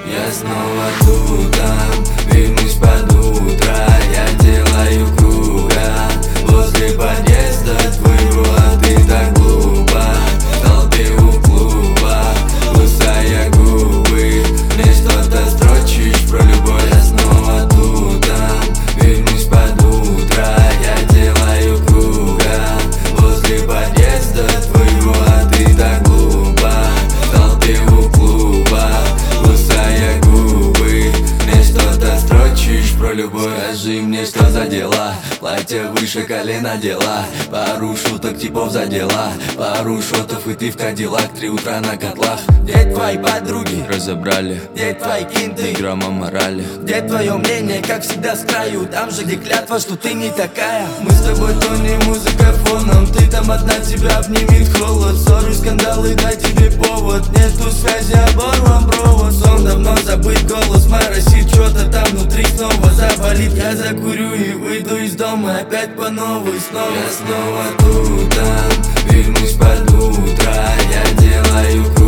Я снова тут, вернусь под утро. Я делаю круга возле подъезда твоего, а ты так глупо. В толпе у клуба, кусая губы, мне что-то строчишь про любовь. Я снова тут, вернусь под утро. Я делаю круга возле подъезда твоего, а ты так глупо. В толпе у клуба, кусая губы, мне что-то строчишь про любовь. Скажи мне, что за дела? Платье выше колена дела. Пару шуток типов задела, пару шотов и ты в кадиллак. 3 утра на котлах. Где твои подруги? Разобрали. Где твои кинты? Грамма морали. Где твое мнение, как всегда с краю? Там же, где клятва, что ты не такая. Мы с тобой тонем, музыка фоном. Ты там одна, тебя обнимет холод. Ссоры, скандалы, дай тебе повод. Нету связи, оборван провод. Сон давно забыт, голос моросит. Что-то там внутри снова заболит. Я закурю и выйду из дома опять по новой снова. Я снова тут, вернусь под утро. Я делаю